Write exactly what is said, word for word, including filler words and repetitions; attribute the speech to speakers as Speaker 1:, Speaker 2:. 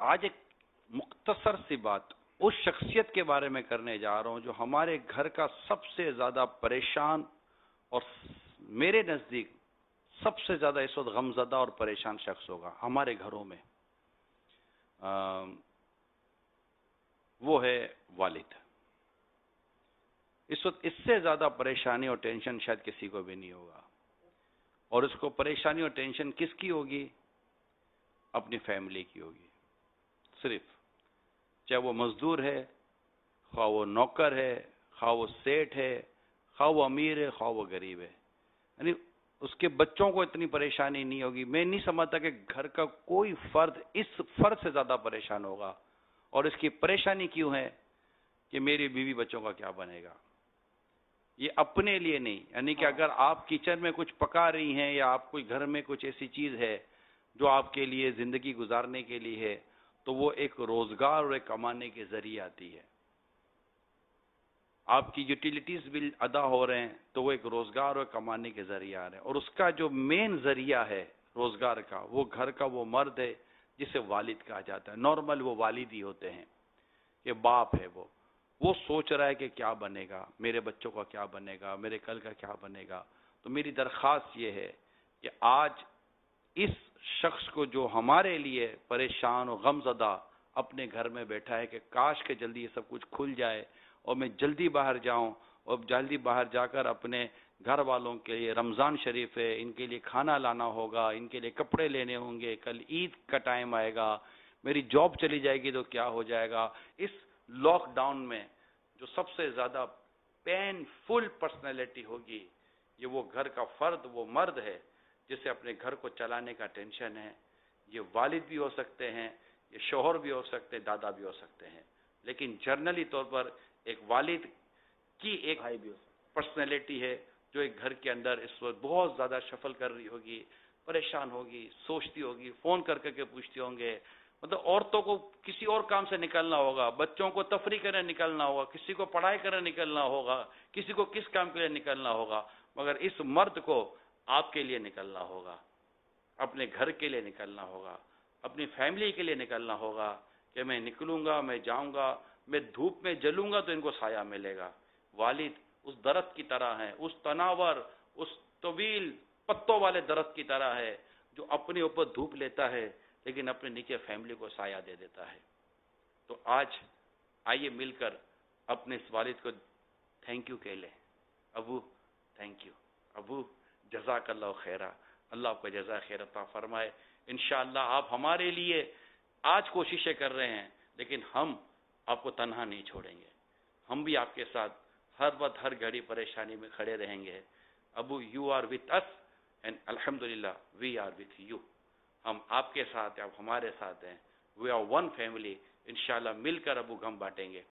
Speaker 1: آج ایک مختصر سی بات اس شخصیت کے بارے میں کرنے جا رہا ہوں جو ہمارے گھر کا سب سے زیادہ پریشان اور میرے نزدیک سب سے زیادہ اس وقت غمزدہ اور پریشان شخص ہوگا ہمارے گھروں میں. وہ ہے والد. اس وقت اس سے زیادہ پریشانی اور ٹینشن شاید کسی کو بھی نہیں ہوگا. اور اس کو پریشانی اور ٹینشن کس کی ہوگی؟ اپنی فیملی کی ہوگی. صرف چاہے وہ مزدور ہے، خواہ وہ نوکر ہے، خواہ وہ سیٹ ہے، خواہ وہ امیر ہے، خواہ وہ غریب ہے. یعنی اس کے بچوں کو اتنی پریشانی نہیں ہوگی. میں نہیں سمجھتا کہ گھر کا کوئی فرد اس فرد سے زیادہ پریشان ہوگا. اور اس کی پریشانی کیوں ہے کہ میری بیوی بچوں کا کیا بنے گا. یہ اپنے لیے نہیں، یعنی کہ اگر آپ کچن میں کچھ پکا رہی ہیں یا آپ کوئی گھر میں کچھ ایسی چیز ہے جو آپ کے لیے زندگی گزارنے کے لیے ہے، تو وہ ایک روزگار اور ایک کمانے کے ذریعے آتی ہے. آپ کی یوٹیلیٹیز بل ادا ہو رہے ہیں تو وہ ایک روزگار اور کمانے کے ذریعے آ رہے ہیں. اور اس کا جو مین ذریعہ ہے روزگار کا، وہ گھر کا وہ مرد ہے جسے والد کہا جاتا ہے. نارمل وہ والد ہی ہوتے ہیں کہ باپ ہے. وہ وہ سوچ رہا ہے کہ کیا بنے گا، میرے بچوں کا کیا بنے گا، میرے کل کا کیا بنے گا. تو میری درخواست یہ ہے کہ آج اس شخص کو جو ہمارے لیے پریشان و غم زدہ اپنے گھر میں بیٹھا ہے کہ کاش کہ جلدی یہ سب کچھ کھل جائے اور میں جلدی باہر جاؤں اور جلدی باہر جا کر اپنے گھر والوں کے لیے، رمضان شریف ہے، ان کے لیے کھانا لانا ہوگا، ان کے لیے کپڑے لینے ہوں گے، کل عید کا ٹائم آئے گا، میری جاب چلی جائے گی تو کیا ہو جائے گا. اس لاک ڈاؤن میں جو سب سے زیادہ پین فل پرسنالٹی ہوگی یہ وہ گھر کا فرد، وہ مرد ہے جسے اپنے گھر کو چلانے کا ٹینشن ہے. یہ والد بھی ہو سکتے ہیں، یہ شوہر بھی ہو سکتے ہیں، دادا بھی ہو سکتے ہیں. لیکن جرنلی طور پر ایک والد کی ایک پرسنالٹی ہے جو ایک گھر کے اندر اس وقت بہت زیادہ شفل کر رہی ہوگی، پریشان ہوگی، سوچتی ہوگی، فون کر کر کے پوچھتی ہوں گے. مطلب عورتوں کو کسی اور کام سے نکلنا ہوگا، بچوں کو تفریح کرنے نکلنا ہوگا، کسی کو پڑھائی کرنے نکلنا ہوگا، کسی کو کس کام کے لیے نکلنا ہوگا، مگر اس مرد کو آپ کے لیے نکلنا ہوگا، اپنے گھر کے لیے نکلنا ہوگا، اپنی فیملی کے لیے نکلنا ہوگا کہ میں نکلوں گا، میں جاؤں گا، میں دھوپ میں جلوں گا تو ان کو سایہ ملے گا. والد اس درخت کی طرح ہے، اس تناور، اس طویل پتوں والے درخت کی طرح ہے جو اپنے اوپر دھوپ لیتا ہے لیکن اپنے نیچے فیملی کو سایہ دے دیتا ہے. تو آج آئیے مل کر اپنے اس والد کو تھینک یو کہہ لیں. ابو تھینک یو، ابو جزاک اللہ خیرہ، اللہ آپ کو جزا خیر عطا فرمائے. انشاءاللہ آپ ہمارے لیے آج کوششیں کر رہے ہیں لیکن ہم آپ کو تنہا نہیں چھوڑیں گے. ہم بھی آپ کے ساتھ ہر وقت ہر گھڑی پریشانی میں کھڑے رہیں گے. ابو you are with us and الحمدللہ وی آر وتھ یو. ہم آپ کے ساتھ ہیں، آپ ہمارے ساتھ ہیں. We are one family. انشاءاللہ مل کر ابو غم بانٹیں گے.